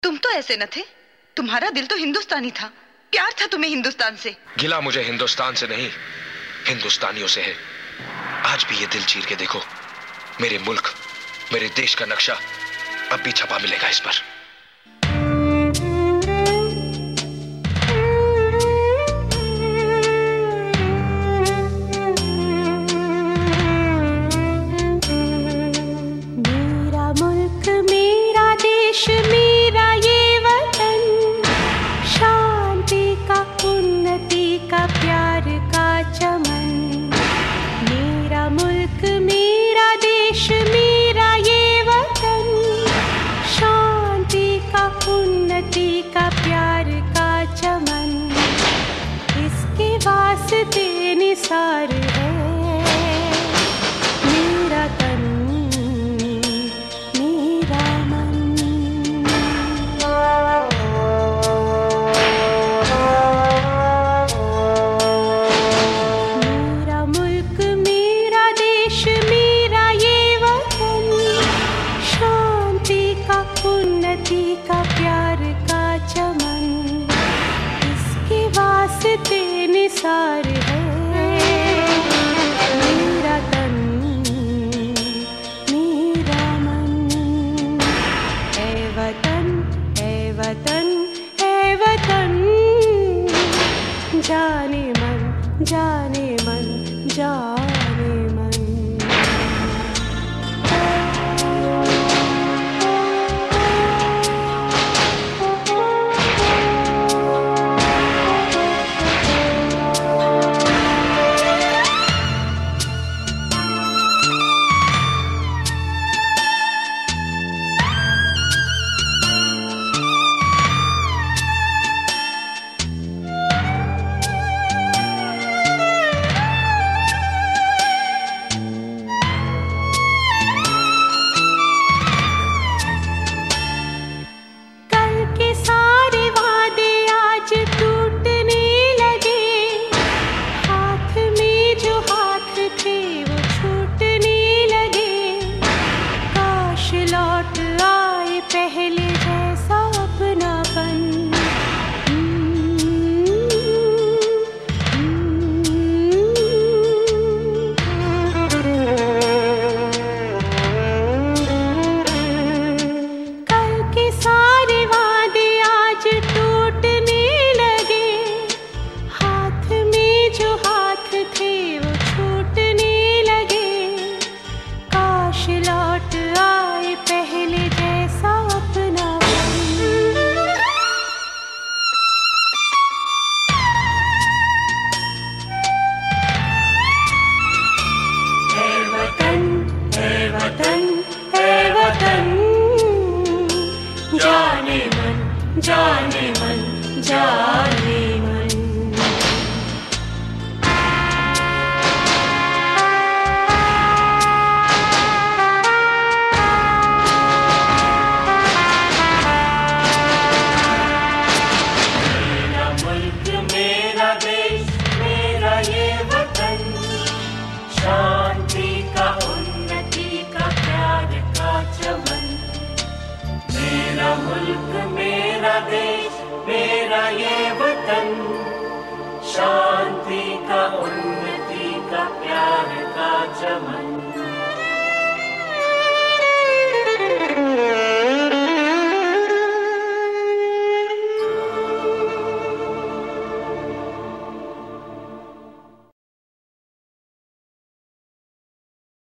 तुम तो ऐसे न थे। तुम्हारा दिल तो हिंदुस्तानी था, प्यार था तुम्हें हिंदुस्तान से। गिला मुझे हिंदुस्तान से नहीं, हिंदुस्तानियों से है। आज भी ये दिल चीर के देखो, मेरे मुल्क, मेरे देश का नक्शा अब भी छपा मिलेगा इस पर। निसार है मेरा तन मेरा मन। मेरा मुल्क मेरा देश मेरा ये वतन, शांति का उन्नति का प्यार का चमन, इसके वास्ते निसार है जाने मन जाने मन जाने मन। पहले जैसा अपनापन, कल के सारे वादे आज टूटने लगे, हाथ में जो हाथ थे वो छूटने लगे, काश लौट आए पहले जैसा अपना। ऐ वतन ऐ वतन ऐ वतन, जाने मन जाने मन जाने मन। शांति का उन्नति का प्यार का चमन, मेरा मुल्क मेरा देश मेरा ये वतन, शांति का उन्नति का प्यार का चमन।